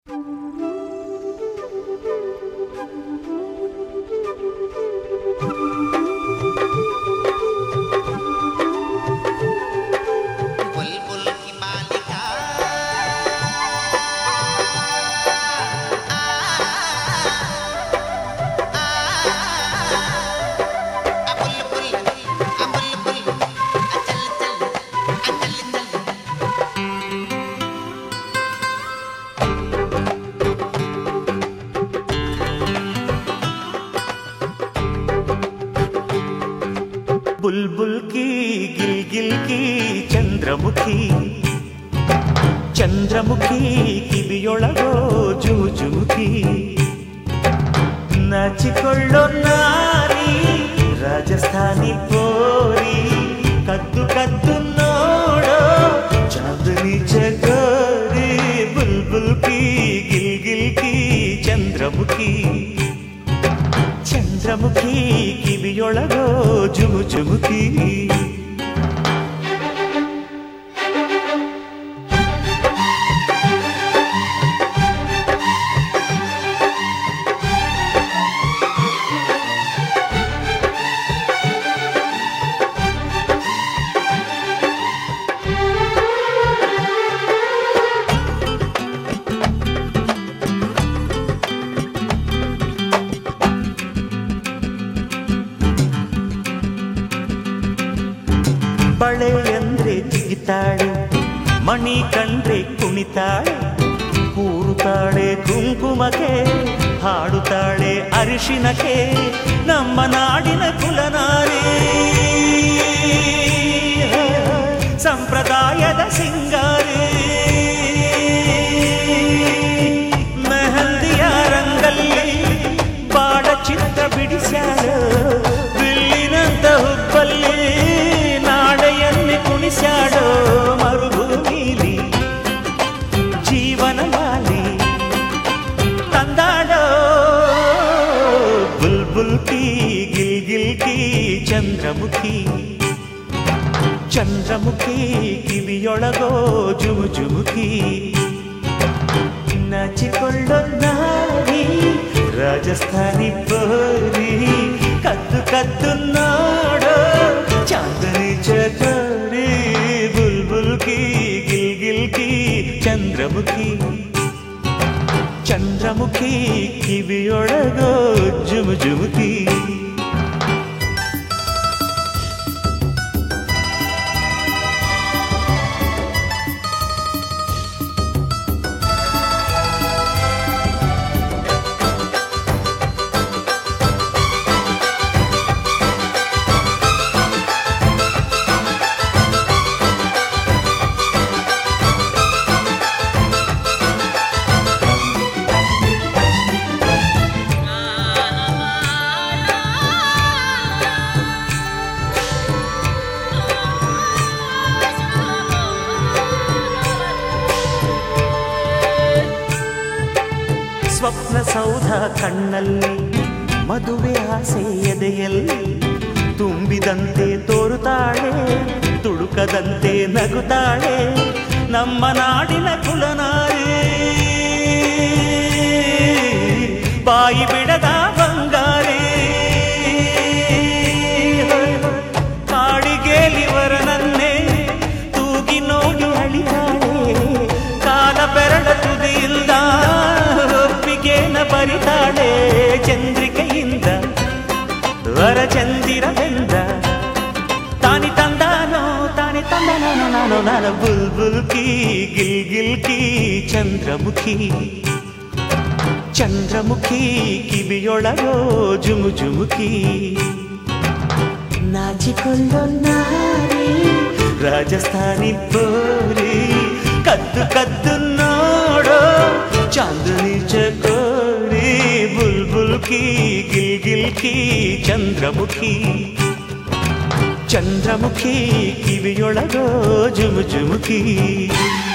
बुलबुल की गिलगिल की चंद्रमुखी चंद्रमुखी ಕಿವಿಯೊಳಗೋ ಜುಜುಮುಖಿ ನಾಚಿಕೊಳ್ಳೋ ನಾರಿ ರಾಜಸ್ಥಾನಿ ಪೋರಿ ಕದ್ದು ಕದ್ದು ನೋಡೋ ಚಾಂದನಿ ಚಕೋರಿ बुलबुल की गिलगिल की चंद्रमुखी ಚಂದ್ರಮುಖಿ ಕಿವಿಯೊಳಗೋ ಜುಮುಜುಮುಖಿ ಬಳೆ ಅಂದ್ರೆ ಜಿಗಿತಾಳೆ ಮಣಿ ಕಂಡ್ರೆ ಕುಣಿತಾಳೆ ಕೂರುತ್ತಾಳೆ ಕುಂಕುಮಕ್ಕೆ ಹಾಡುತ್ತಾಳೆ ಅರಿಶಿನಕ್ಕೆ ನಮ್ಮ ನಾಡಿನ ಕುಲನಾರಿ ಸಂಪ್ರದಾಯದ ಸಿಂಗಾರಿ ಮೆಹಂದಿಯ ರಂಗಲ್ಲಿ ಬಾಡ ಚಿತ್ರ ಬಿಡಿಸ್ಯಾಳು ಬಿಲ್ಲಿನಂತ ಹುಬ್ಬಲ್ಲಿ ಕುಣಿಸ್ಯಾಡೋ ಮರುಭೂಮಿಲಿ ಜೀವನ ಮಾಲಿ ತಂದಾಡೋ ಬುಲ್ಬುಲ್ ಕಿ ಗಿಲ್ಗಿಲ್ ಕಿ ಚಂದ್ರಮುಖಿ ಚಂದ್ರಮುಖಿ ಕಿವಿಯೊಳಗೋ ಜುಮುಜುಮುಖಿ ನಾಚಿಕೊಳ್ಳೋ ನಾರಿ ರಾಜಸ್ಥಾನಿ ಪೋರಿ ಕದ್ದು ಕದ್ದು ನೋಡೋ ಚಾಂದನಿ ಚಕೋರಿ बुलबुल की गिलगिल की चंद्रमुखी चंद्रमुखी ಕಿವಿಯೊಳಗೋ ಜುಮುಜುಮುಖಿ ಸ್ವಪ್ನ ಸೌಧ ಕಣ್ಣಲ್ಲಿ ಮದುವೆ ಆಸೆ ಎದೆಯಲ್ಲಿ ತುಂಬಿದಂತೆ ತೋರುತ್ತಾಳೆ ತುಡುಕದಂತೆ ನಗುತ್ತಾಳೆ ನಮ್ಮ ನಾಡಿನ ಕುಲನಾರಿ ಬಾಯಿ ಬಿಡದ ಬಂಗಾರಿ ಕಾಡಿಗೇಲಿವರನನ್ನೇ ತೂಗಿ ನೋಡಿ ಅಳಿತಾಳೆ ಕಾಲ ಬೆರಳ ತುದಿಯಿಂದ ಬರಿತಾಳೆ ಚಂದ್ರಿಕೆಯಿಂದ ವರ ಚಂದಿರವೆಂದ ತಾನಿ ತಂದಾನೋ ನಾನು ನಾನು ಬುಲ್ಬುಲ್ ಕಿ ಗಿಲ್ಗಿಲ್ ಕಿ ಚಂದ್ರಮುಖಿ ಚಂದ್ರಮುಖಿ ಕಿವಿಯೊಳಗೋ ಜುಮುಜುಮುಖಿ ನಾಚಿಕೊಳ್ಳೋ ನಾರಿ ರಾಜಸ್ಥಾನಿ ಪೋರಿ ಕದ್ದು ಕದ್ದು ನೋಡೋ ಚಾಂದನಿ ಚಕೋರಿ बुलबुल की गिलगिल की चंद्रमुखी चंद्रमुखी ಕಿವಿಯೊಳಗೋ ಜುಮುಜುಮುಖಿ